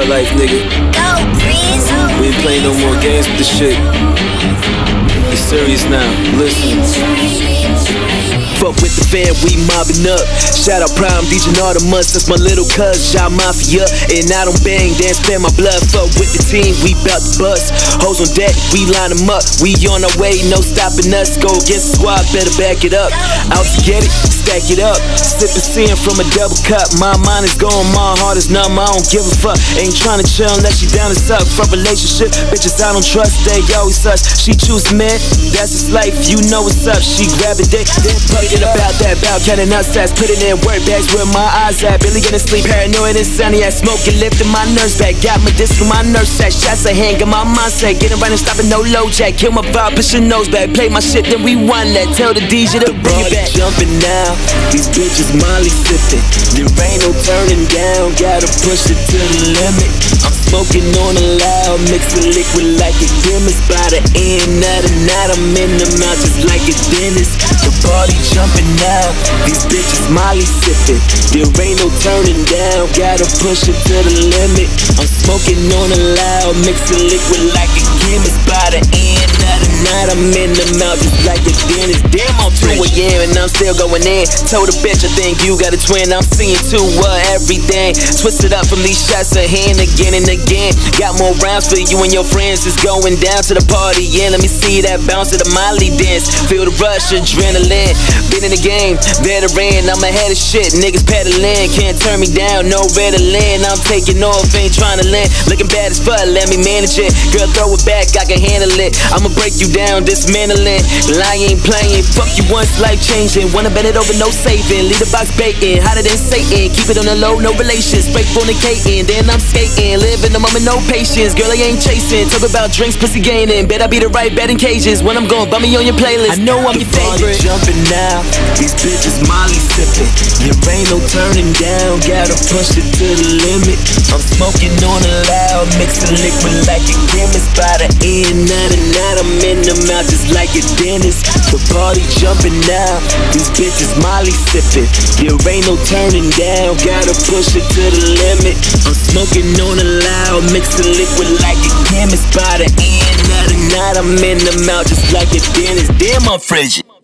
life, nigga. We ain't playing no more games with this shit. It's serious now, listen. Fuck with the fam, we mobbing up. Shout out Prime, DJ Artemus, that's my little cuz, Ja Mafia. And I don't bang, then spend my blood. Fuck with the team, we bout to bust. Hoes on deck, we line them up. We on our way, no stopping us. Go against the squad, better back it up. Out to get it, stack it up. Sippin' sin from a double cup. My mind is gone, my heart is numb. I don't give a fuck. Ain't tryna chill unless she down to suck. From relationship, bitches I don't trust, they always sus. She choose man, that's his life, you know what's up. She grab it, then fuck it about that, about counting outsides. Put it in work bags where my eyes at. Billy gonna sleep, paranoid, insomnia. Smoking, lifting my nerves back. Got my disc with my nerves set. Shots a hand, got my mindset. Getting right and stopping, no low jack. Kill my vibe, push your nose back. Play my shit, then we won that. Tell the DJ to bring it back. Jumping now, these bitches Molly sipping. There ain't no turning down, gotta push it to the limit. I'm smoking on a loud, mixing liquid like a chemist. By the end of the night, I'm in the mouth just like a dentist. The party jumping now, these bitches Molly sipping. There ain't no turning down, gotta push it to the limit. I'm smoking on a loud, mixing liquid like a chemist. By the end of the night, I'm in the mouth just like a dentist. Damn, I'm 2 a.m. and I'm still going in. Told a bitch I think you got a twin. I'm seeing two everything. Twisted up from these shots of hand again and again. Got more rounds for you and your friends. It's going down to the party. Yeah, let me see that bounce to the Molly dance. Feel the rush, adrenaline. Been in the game, veteran. I'm ahead of shit. Niggas peddling, can't turn me down. No Ritalin. I'm taking off, ain't trying to land. Looking bad as fuck, let me manage it. Girl, throw it back, I can handle it. I'ma break you down, dismantling. I ain't playing. Fuck you once, life changing. Wanna bend it over, no saving. Leave the box baiting, hotter than Satan. Keep it on the low, no relations. Fake fornicating, then I'm skating. Live in the moment, no patience. Girl, I ain't chasing. Talk about drinks, pussy gaining. Bet I be the right bet in cages. When I'm going, bump me on your playlist. I know I'm your favorite. Jumping now, these bitches Molly sipping. There ain't no turning down, gotta push it to the limit. I'm smoking on a loud, mixing liquid like a chemist. By the end of the night, I'm in the mouth just like a dentist. The party jumping now, these bitches Molly sipping. There ain't no turning down, gotta push it to the limit. I'm smoking on a loud, mixing liquid like a chemist. By the end of the night, I'm in the mouth just like a dentist. Damn, I'm frigid.